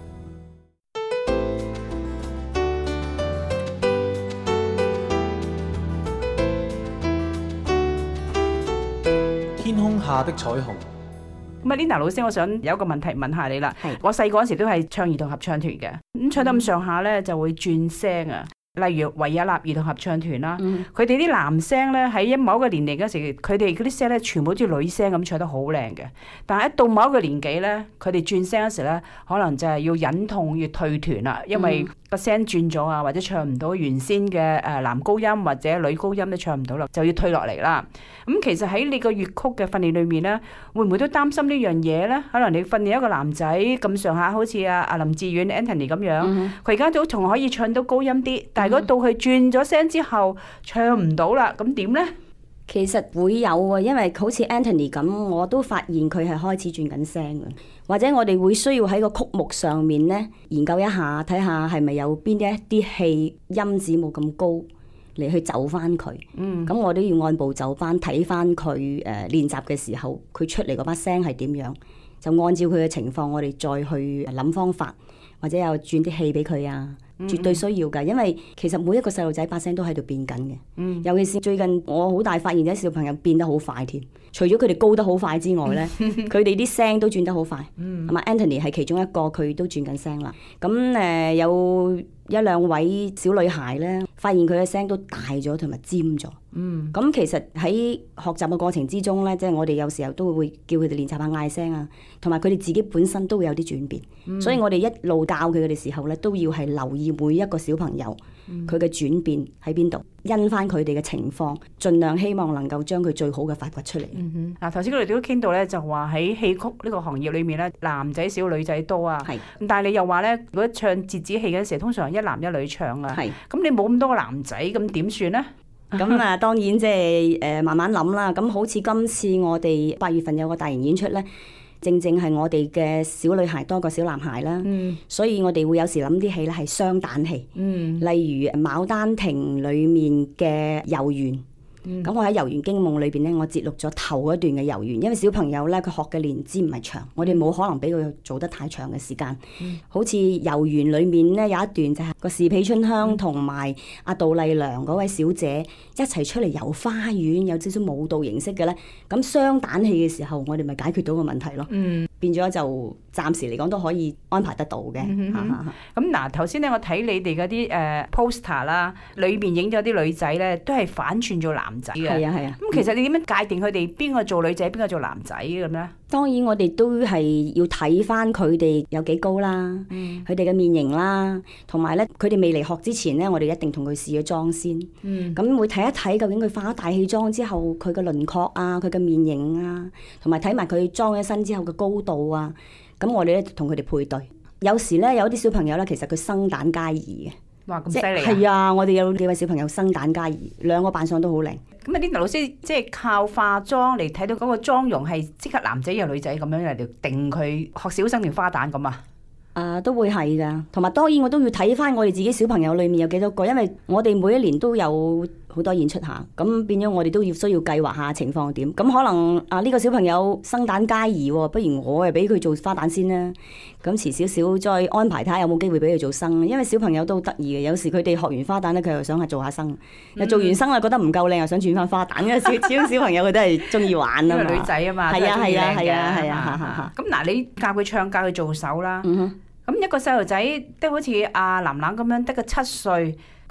天空下的彩虹。 咁啊 Linda 老師，我想有一個問題問下你啦。我細個嗰時都係唱兒童合唱團嘅，咁唱得咁上下咧就會轉聲啊。例如維也納兒童合唱團啦，佢哋啲男聲咧喺某一個年齡嗰時，佢哋嗰啲聲咧全部好似女聲咁唱得好靚嘅。但係一到某一個年紀咧，佢哋轉聲嗰時咧，可能就係要忍痛要退團啦，因為個聲轉咗啊，或者唱唔到原先嘅誒男高音或者女高音都唱唔到啦，就要退落嚟啦。咁其實喺你個粵曲嘅訓練裏面咧，會唔會都擔心呢樣嘢咧？可能你訓練一個男仔咁上下，好似阿阿林志遠 Anthony 咁樣，佢而家都仲可以唱到高音啲，但係如果到佢轉咗聲之後唱唔到啦，咁點咧？ 其實會有喎，因為好似 Anthony 咁，我都發現佢係開始轉緊聲嘅，或者我哋會需要喺個曲目上面咧研究一下，睇下係咪有邊一啲戲音子冇咁高。嚟去走翻佢，咁、嗯、我都要按部就班睇翻佢誒練習嘅時候，佢出嚟嗰把聲係點樣，就按照佢嘅情況，我哋再去諗方法，或者有轉啲戲俾佢啊，絕對需要㗎，因為其實每一個細路仔把聲都喺度變緊嘅，嗯、尤其是最近我好大發現啲小朋友變得好快添，除咗佢哋高得好快之外咧，佢哋啲聲都轉得好快，係嘛、嗯、Anthony 係其中一個，佢都轉緊聲啦，咁誒、呃、有一兩位小女孩咧，發現佢嘅聲都大咗同埋尖咗。嗯，咁其實喺學習嘅過程之中咧，即係我哋有時候都會叫佢哋練習下嗌聲啊，同埋佢哋自己本身都會有啲轉變。嗯、所以我哋一路教佢嘅時候咧，都要係留意每一個小朋友佢嘅轉變喺邊度，因翻佢哋嘅情況，盡量希望能夠將佢最好嘅發掘出嚟。嗯哼， 嗱頭先我哋都傾到咧，就話喺戲曲呢個行業裏面咧，男仔少女仔多啊。係是，但係你又話咧，如果唱折子戲嘅時候，通常係一男一女唱啊。係是，咁你冇咁多個男仔，咁點算咧？ 咁啊，當然即係誒慢慢諗啦。咁好似今次我哋八月份有個大型演出咧，正正係我哋嘅小女孩多過小男孩啦。嗯，所以我哋會有時諗啲戲咧係雙旦戲。嗯，例如《牡丹亭》裡面嘅遊園。咁、嗯、我喺遊園驚夢裏邊咧，我節錄咗頭一段嘅遊園，因為小朋友咧佢學嘅年資唔係長，我哋冇可能俾佢做得太長嘅時間。嗯、好似遊園裏面咧有一段就係個侍婢春香同埋阿杜麗娘嗰位小姐一齊出嚟遊花園，有少少舞蹈形式嘅咧。咁雙旦戲嘅時候，我哋咪解決到個問題咯。嗯，變咗就暫時嚟講都可以安排得到嘅。 咁嗱頭先咧，我睇你哋嗰啲誒 poster 啦，裏面影咗啲女仔咧，都係反串做男仔嘅。係啊係啊。咁、嗯、其實你點樣界定佢哋邊個做女仔，邊個做男仔咁咧？ 當然我哋都係要睇翻佢哋有幾高啦，佢哋嘅面型啦，同埋咧佢哋未嚟學之前咧，我哋一定同佢試咗妝先。嗯。咁會睇一睇究竟佢化咗大氣妝之後，佢嘅輪廓啊，佢嘅面型啊，同埋睇埋佢裝咗身之後嘅高度啊。咁我哋咧同佢哋配對。有時咧有啲小朋友咧，其實佢生旦皆宜嘅。 哇！咁犀利啊！ 係啊，我哋有幾位小朋友生旦皆宜，兩個扮相都好靚。 咁啊，Linda老師即係靠化妝嚟睇到嗰個妝容係即刻男仔又女仔咁樣嚟定佢學小生定花旦咁啊？ 啊，都會係噶，同埋當然我都要睇翻我哋自己小朋友裏面有幾多個，因為我哋每一年都有好多演出下，咁變咗我哋都要需要計劃下情況點。咁可能啊呢個小朋友生旦皆宜喎，不如我誒俾佢做花旦先啦。咁遲少少再安排睇下有冇機會俾佢做生，因為小朋友都好得意嘅，有時佢哋學完花旦咧，佢又想係做下生，又做完生啊覺得唔夠靚，又想轉翻花旦。因為小小小朋友佢都係中意玩啊嘛， 女仔啊嘛， 係啊係啊係啊係啊。 咁嗱，你教佢唱，教佢做手啦。咁一個細路仔都好似阿藍藍咁樣，得個七歲。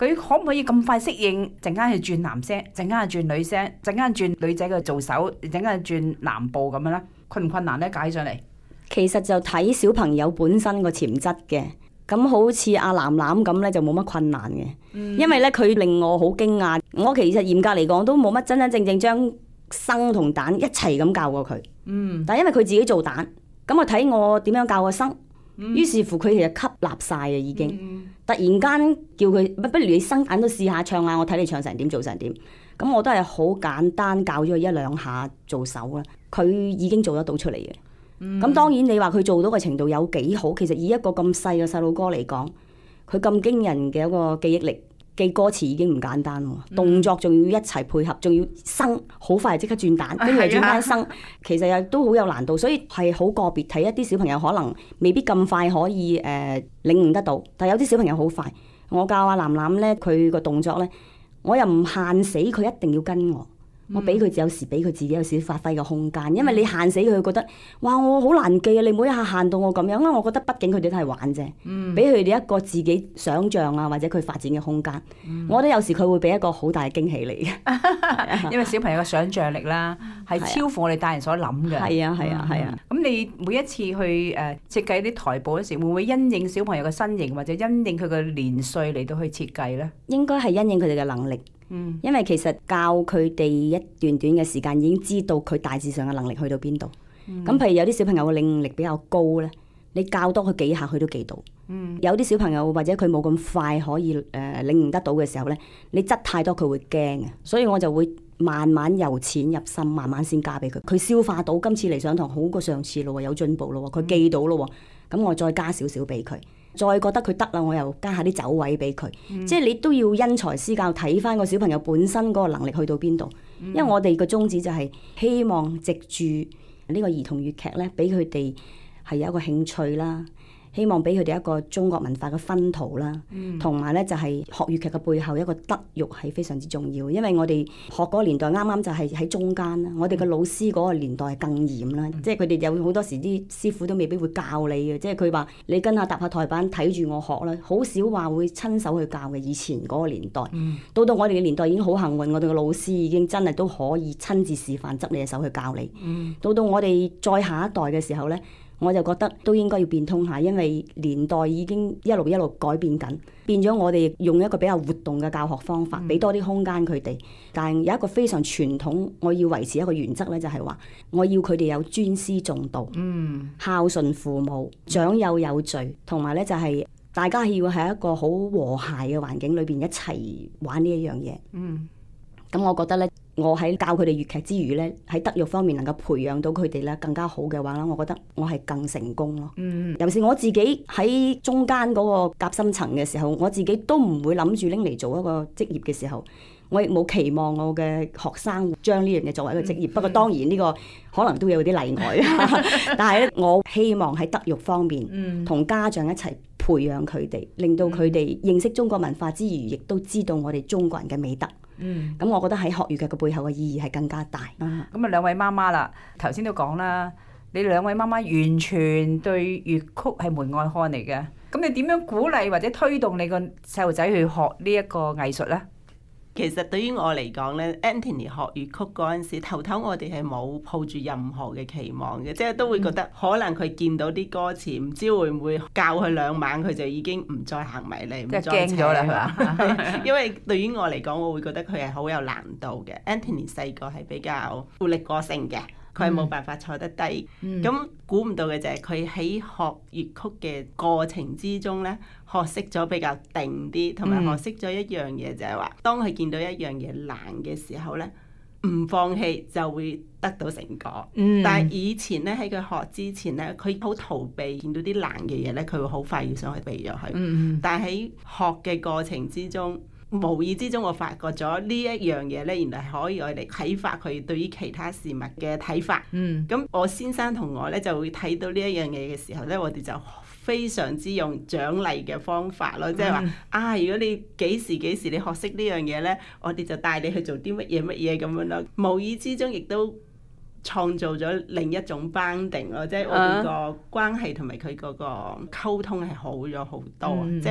佢可唔可以咁快適應？陣間係轉男聲，陣間係轉女聲，陣間轉女仔嘅做手，陣間係轉男部咁樣咧，困唔困難咧？解上嚟， 其實就睇小朋友本身個潛質嘅。咁好似阿藍藍咁咧，就冇乜困難嘅，嗯、因為咧佢令我好驚訝。我其實嚴格嚟講都冇乜真真正正將生同蛋一齊咁教過佢。嗯，但係因為佢自己做蛋，咁我睇我點樣教個生，嗯、於是乎佢其實吸納晒啊已經。嗯、突然間叫佢，不如你生蛋都試下唱下，我睇你唱成點做成點。咁我都係好簡單教咗佢一兩下做手啦，佢已經做得到出嚟嘅。咁、嗯、當然你話佢做到嘅程度有幾好，其實以一個咁細嘅細路哥嚟講，佢咁驚人嘅一個記憶力，記歌詞已經唔簡單喎，嗯、動作仲要一齊配合，仲要生好快即刻轉蛋，跟住又轉翻生，其實又都好有難度，所以係好個別，睇一啲小朋友可能未必咁快可以誒、呃、領悟得到，但係有啲小朋友好快。我教阿藍藍咧，佢個動作咧，我又唔限死佢一定要跟我。我俾佢有時俾佢自己有少少發揮嘅空間，因為你限死佢，佢覺得哇我好難記啊！你唔好一下限到我咁樣，因為我覺得畢竟佢哋都係玩啫，俾佢哋一個自己想像啊或者佢發展嘅空間。嗯、我覺得有時佢會俾一個好大嘅驚喜嚟嘅， 因為小朋友嘅想像力啦係超乎我哋大人所諗嘅。係啊係啊係啊！咁、嗯、你每一次去誒設計啲台步嗰時，會唔會因應小朋友嘅身形或者因應佢嘅年歲嚟到去設計咧？ 應該係因應佢哋嘅能力。因為其實教佢哋一段短嘅時間，已經知道佢大致上嘅能力去到邊度。咁、嗯、譬如有啲小朋友嘅領悟力比較高咧，你教多佢幾下，佢都記到。嗯、有啲小朋友或者佢冇咁快可以誒、呃、領悟得到嘅時候咧，你質太多佢會驚嘅，所以我就會慢慢由淺入深，慢慢先加俾佢。佢消化到今次嚟上堂好過上次咯，有進步咯，佢記到咯，咁、嗯、我再加少少俾佢。再覺得佢得啦，我又加下啲走位俾佢，嗯、即係你都要因材施教，睇翻個小朋友本身嗰個能力去到邊度。嗯、因為我哋個宗旨就係希望藉住呢個兒童粵劇咧，俾佢哋係有一個興趣啦。希望俾佢哋一個中國文化嘅薰陶啦，同埋咧就係學粵劇嘅背後一個德育係非常之重要，因為我哋學嗰個年代啱啱就係喺中間啦，我哋嘅老師嗰個年代係更嚴啦，嗯、即係佢哋有好多時啲師傅都未必會教你嘅，即係佢話你跟下搭下台板睇住我學啦，好少話會親手去教嘅。以前嗰個年代，嗯、到到我哋嘅年代已經好幸運，我哋嘅老師已經真係都可以親自示範執你嘅手去教你。嗯、到到我哋再下一代嘅時候咧，我就覺得都應該要變通下，因為年代已經一路一路改變緊，變咗我哋用一個比較活動嘅教學方法，俾多啲空間佢哋。但係有一個非常傳統，我要維持一個原則咧，就係話我要佢哋有尊師重道，嗯、孝順父母，長幼有序，同埋咧就係大家要喺一個好和諧嘅環境裏邊一齊玩呢一樣嘢。嗯，咁我覺得咧。我喺教佢哋粵劇之餘咧，喺德育方面能夠培養到佢哋咧更加好嘅話咧，我覺得我係更成功咯。嗯，尤其是我自己喺中間嗰個夾心層嘅時候，我自己都唔會諗住拎嚟做一個職業嘅時候，我亦冇期望我嘅學生將呢樣嘢作為一個職業。嗯、不過當然呢個可能都有啲例外，但係咧我希望喺德育方面同、嗯、家長一齊培養佢哋，令到佢哋認識中國文化之餘，亦都知道我哋中國人嘅美德。嗯，咁我覺得喺學粵劇嘅背後嘅意義係更加大。咁啊、 嗯，兩位媽媽啦，頭先都講啦，你兩位媽媽完全對粵曲係門外漢嚟嘅。咁你點樣鼓勵或者推動你個細路仔去學呢一個藝術呢？ 其實對於我嚟講咧 Anthony 學粵曲嗰陣時，頭頭我哋係冇抱住任何嘅期望嘅，即係都會覺得可能佢見到啲歌詞，唔知會唔會教佢兩晚，佢就已經唔再行埋嚟，唔再驚咗啦，係嘛？因為對於我嚟講，我會覺得佢係好有難度嘅。Anthony 細個係比較活力過盛嘅。佢係冇辦法坐得低，咁估唔到嘅就係佢喺學粵曲嘅過程之中咧，學識咗比較定啲，同埋學識咗一樣嘢，就係話，當佢見到一樣嘢難嘅時候咧，唔放棄就會得到成果。嗯、但係以前咧喺佢學之前咧，佢好逃避，見到啲難嘅嘢咧，佢會好快要想去避咗佢。嗯、但係喺學嘅過程之中，無意之中我發覺咗呢一樣嘢咧，原來係可以我哋啟發佢對於其他事物嘅睇法。嗯，咁我先生同我咧就會睇到呢一樣嘢嘅時候咧，我哋就非常之用獎勵嘅方法咯，即係話啊，如果你幾時幾時你學識呢樣嘢咧，我哋就帶你去做啲乜嘢乜嘢咁樣咯。無意之中亦都創造咗另一種 bonding 咯，即係我哋個關係同埋佢嗰個溝通係好咗好多，即係。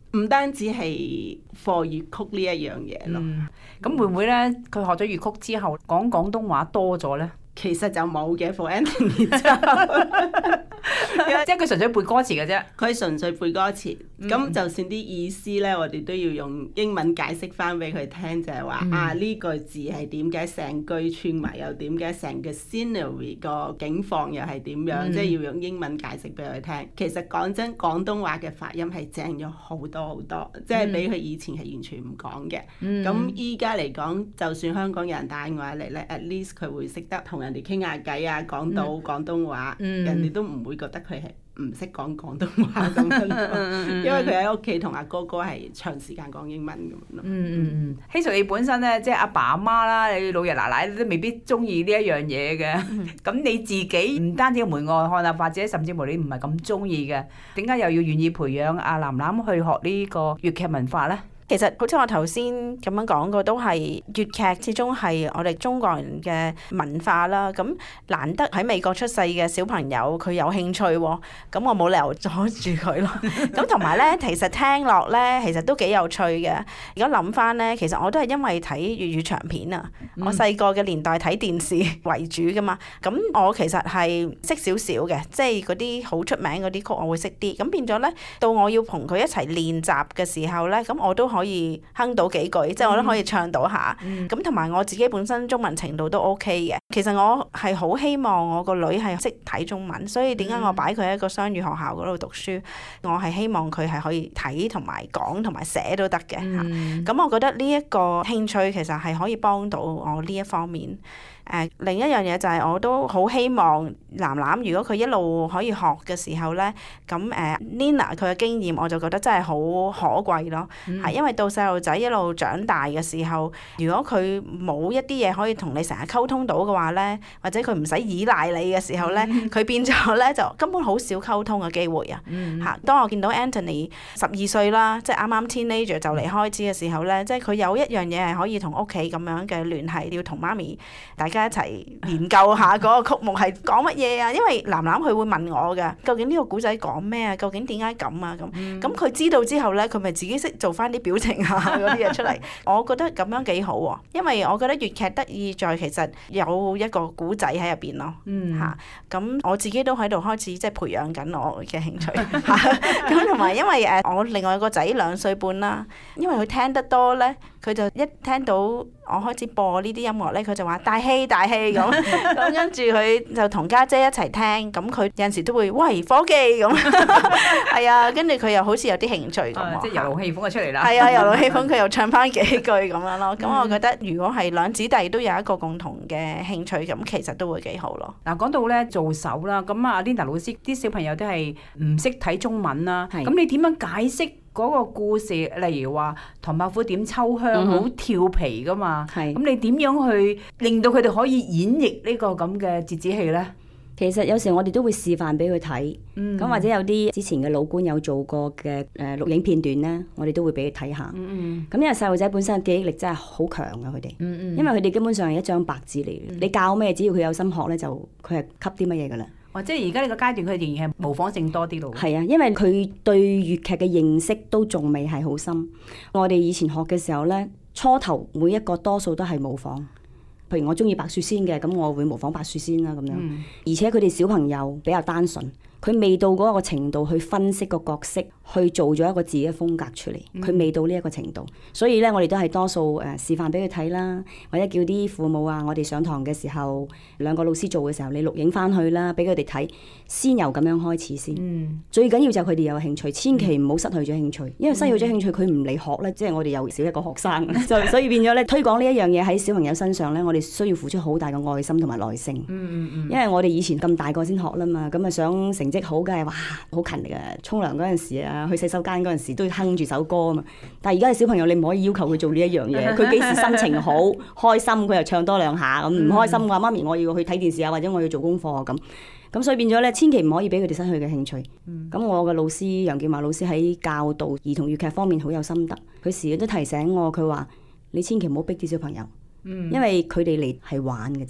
唔單止係課粵曲呢一樣嘢咯。 咁、嗯、會唔會咧？佢學咗粵曲之後講廣東話多咗咧？ 其實就冇嘅，for Anthony 就即係佢純粹背歌詞嘅啫。 佢純粹背歌詞，咁、嗯、就算啲意思咧，我哋都要用英文解釋翻俾佢聽，就係、是、話、嗯、啊呢句字係點解成句串埋，又點解成個 scenery 個景況又係點樣，嗯、即係要用英文解釋俾佢聽。其實講真，廣東話嘅發音係正咗好多好多，即係比佢以前係完全唔講嘅。咁依家嚟講，就算香港人帶我嚟咧 at least 佢會識得同人哋傾下偈啊，講到廣東話，嗯、人哋都唔會覺得佢係唔識講廣東話咁樣咯，因為佢喺屋企同阿哥哥係長時間講英文咁咯。 嗯嗯嗯，希瑞你本身咧，即係阿爸阿媽啦，你老爺奶奶都未必中意呢一樣嘢嘅。咁、嗯、你自己唔單止門外漢啊，或者甚至乎你唔係咁中意嘅，點解又要願意培養阿藍藍去學呢個粵劇文化咧？ 其實好似我頭先咁樣講過，都係粵劇始終係我哋中國人嘅文化啦。咁難得喺美國出世嘅小朋友，佢有興趣喎，咁我冇理由阻住佢咯。咁同埋咧，其實聽落咧，其實都幾有趣嘅。而家諗翻咧，其實我都係因為睇粵語長片啊。嗯、我細個嘅年代睇電視為主噶嘛，咁我其實係識少少嘅，即係嗰啲好出名嗰啲曲我會識啲。咁變咗咧，到我要同佢一齊練習嘅時候咧，咁我都可以哼到幾句，即係我都可以唱到下。咁同埋我自己本身中文程度都 OK 嘅。其實我係好希望我個女係識睇中文，所以點解我擺佢喺一個雙語學校嗰度讀書？我係希望佢係可以睇同埋講同埋寫都得嘅嚇。咁、嗯、我覺得呢一個興趣其實係可以幫到我呢一方面。誒、呃、另一樣嘢就係我都好希望藍藍，如果佢一路可以學嘅時候咧，咁誒、呃、Nina 佢嘅經驗我就覺得真係好可貴咯。係、嗯、因為到細路仔一路長大嘅時候，如果佢冇一啲嘢可以同你成日溝通到嘅話咧，或者佢唔使依賴你嘅時候咧，佢、嗯、變咗咧就根本好少溝通嘅機會啊。嚇、嗯！當我見到 Anthony 十二歲啦，即係啱啱 teenager 就嚟開始嘅時候咧，即係佢有一樣嘢係可以同屋企咁樣嘅聯繫，要同媽咪大家一齊研究下嗰個曲目係講乜嘢啊？因為藍藍佢會問我㗎，究竟呢個古仔講咩啊？究竟點解咁啊？咁咁佢知道之後咧，佢咪自己識做翻啲表情啊嗰啲嘢出嚟。我覺得咁樣幾好喎，因為我覺得粵劇得意在其實有一個古仔喺入邊咯。嗯，嚇咁我自己都喺度開始即係培養緊我嘅興趣嚇。咁同埋因為誒我另外一個仔兩歲半啦，因為佢聽得多咧，佢就一聽到我開始播呢啲音樂咧，佢就話大戲大戲咁，咁跟住佢就同家姐一齊聽，咁佢有陣時都會喂伙計咁，係啊，跟住佢又好似有啲興趣咁、啊、 即係遊龍戲鳳就出嚟啦。 係啊，遊龍戲鳳佢又唱翻幾句咁樣咯。咁、嗯、我覺得如果係兩子弟都有一個共同嘅興趣，咁其實都會幾好咯。 嗱，講到咧做手啦，咁啊 Linda 老師啲小朋友都係唔識睇中文啦，咁你點樣解釋嗰個故事？例如話唐伯虎點秋香好、嗯、調皮噶嘛，咁你點樣去令到佢哋可以演繹呢個咁嘅折子戲咧？ 其實有時我哋都會示範俾佢睇，咁、嗯、或者有啲之前嘅老倌有做過嘅誒錄影片段咧，我哋都會俾佢睇下。咁、嗯、因為細路仔本身嘅記憶力真係好強嘅，佢哋，因為佢哋基本上係一張白紙嚟嘅。嗯、你教咩，只要佢有心學咧，就佢係吸啲乜嘢噶啦。 或者而家呢個階段，佢仍然係模仿性多啲咯。 係啊，因為佢對粵劇嘅認識都仲未係好深。我哋以前學嘅時候咧，初頭每一個多數都係模仿。譬如我中意白雪仙嘅，咁我會模仿白雪仙啦咁樣。嗯、而且佢哋小朋友比較單純，佢未到嗰個程度去分析個角色，去做咗一個自己嘅風格出嚟。佢、嗯、未到呢一個程度，所以咧我哋都係多數誒示範俾佢睇啦，或者叫啲父母啊，我哋上堂嘅時候，兩個老師做嘅時候，你錄影翻去啦，俾佢哋睇，先由咁樣開始先。嗯、最緊要就係佢哋有興趣，千祈唔好失去咗興趣，因為失去咗興趣，佢唔嚟學咧，即係我哋又少一個學生，就所以變咗咧推廣呢一樣嘢喺小朋友身上咧，我哋需要付出好大嘅愛心同埋耐性。嗯嗯嗯、因為我哋以前咁大個先學啦嘛，咁啊想成績好，梗係哇好勤力啊！沖涼嗰陣時啊，去洗手間嗰陣時都要哼住首歌啊嘛。但係而家嘅小朋友，你唔可以要求佢做呢一樣嘢。佢幾時心情好、開心，佢又唱多兩下咁；唔開心嘅話，媽咪我要去睇電視啊，或者我要做功課啊咁。咁所以變咗咧，千祈唔可以俾佢哋失去嘅興趣。咁、嗯、我嘅老師楊建華老師喺教導兒童粵劇方面好有心得，佢時日都提醒我，佢話你千祈唔好逼啲小朋友，嗯、因為佢哋嚟係玩嘅啫。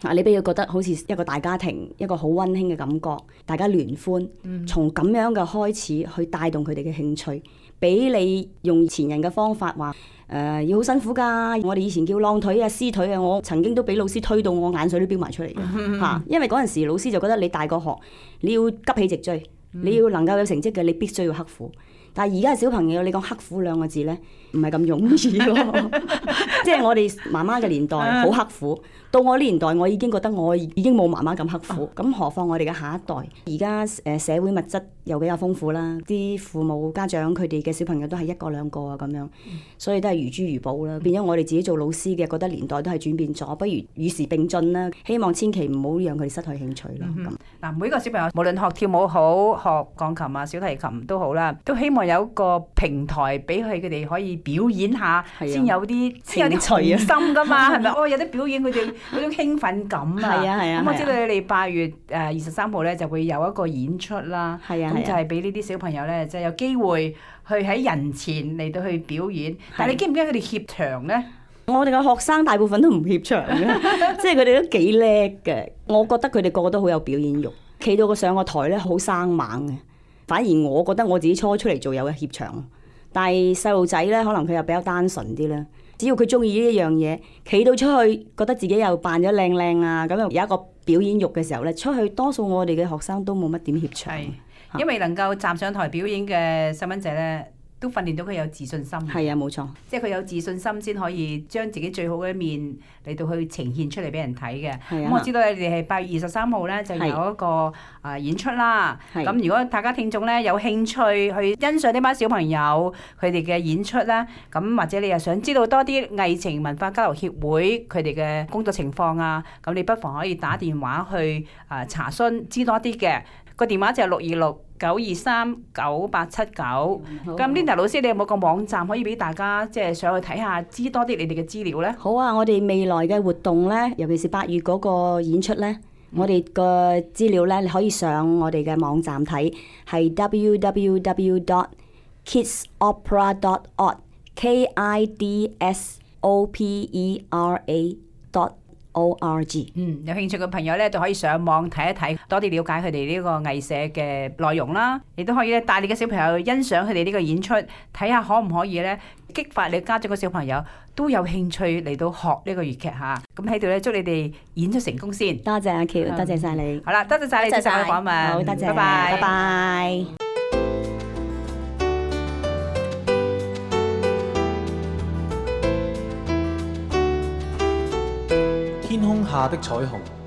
啊，你俾佢覺得好似一個大家庭，一個好溫馨嘅感覺，大家聯歡，從咁樣嘅開始去帶動佢哋嘅興趣，比你用前人嘅方法話。誒、呃、要好辛苦㗎，我哋以前叫浪腿啊、獅腿啊，我曾經都俾老師推到我眼水都飆埋出嚟嘅嚇，因為嗰陣時老師就覺得你大個學，你要急起直追，你要能夠有成績嘅，你必須要刻苦。但係而家嘅小朋友，你講刻苦兩個字咧，唔係咁容易咯。即係我哋媽媽嘅年代好刻苦，到我呢年代我已經覺得我已經冇媽媽咁刻苦。咁何況我哋嘅下一代，而家誒社會物質又比較豐富啦，啲父母家長佢哋嘅小朋友都係一個兩個啊咁樣，所以都係如珠如寶啦。變咗我哋自己做老師嘅，覺得年代都係轉變咗，不如與時並進啦。希望千祈唔好讓佢哋失去興趣咯。咁嗱、 嗯，每個小朋友無論學跳舞好，學鋼琴啊、小提琴都好啦，都希望有一個平台俾佢佢哋可以表演下，先有啲先有啲童心噶嘛，係咪？哦，有啲表演佢哋嗰種興奮感啊！ 係啊係啊！ 咁我知道你哋八月誒二十三號咧就會有一個演出啦， 係啊， 咁就係俾呢啲小朋友咧就有機會去喺人前嚟到去表演。但係你驚唔驚佢哋怯場咧？ 我哋嘅學生大部分都唔怯場嘅，即係佢哋都幾叻嘅。我覺得佢哋個個都好有表演欲，企到個上個台咧好生猛嘅。反而我覺得我自己初出嚟做有嘅怯場，但係細路仔咧可能佢又比較單純啲啦。只要佢中意呢一樣嘢，企到出去覺得自己又扮咗靚靚啊，咁又有一個表演欲嘅時候咧，出去多數我哋嘅學生都冇乜點怯場。係， 因為能夠站上台表演嘅細蚊仔咧，都訓練到佢有自信心。 係啊，冇錯， 即係佢有自信心先可以將自己最好嘅一面嚟到去呈現出嚟俾人睇嘅。咁、啊、我知道你哋係八月二十三號咧就有一個啊演出啦。咁如果大家聽眾咧有興趣去欣賞呢班小朋友佢哋嘅演出咧，咁或者你又想知道多啲藝情文化交流協會佢哋嘅工作情況啊，咁你不妨可以打電話去啊查詢知多啲嘅。個電話就係六二六九二三九八七九。咁 Linda 老師，你有冇個網站可以俾大家即係上去睇下，知多啲你哋嘅資料咧？ 好啊，我哋未來嘅活動咧，尤其是八月嗰個演出咧，嗯、我哋個資料咧，你可以上我哋嘅網站睇，係 w w w dot kids opera dot org k i d s o p e r a dot O R G。 嗯，有興趣嘅朋友咧，就可以上網睇一睇，多啲了解佢哋呢個藝社嘅內容啦。亦都可以咧帶你嘅小朋友欣賞佢哋呢個演出，睇下可唔可以咧激發你家長嘅小朋友都有興趣嚟到學呢個粵劇嚇。咁喺度咧，祝你哋演出成功先。 多謝阿喬，多謝晒你。 好啦，多謝晒你接受我訪問。 好，多謝， 拜拜， 拜拜。 天空下的彩虹。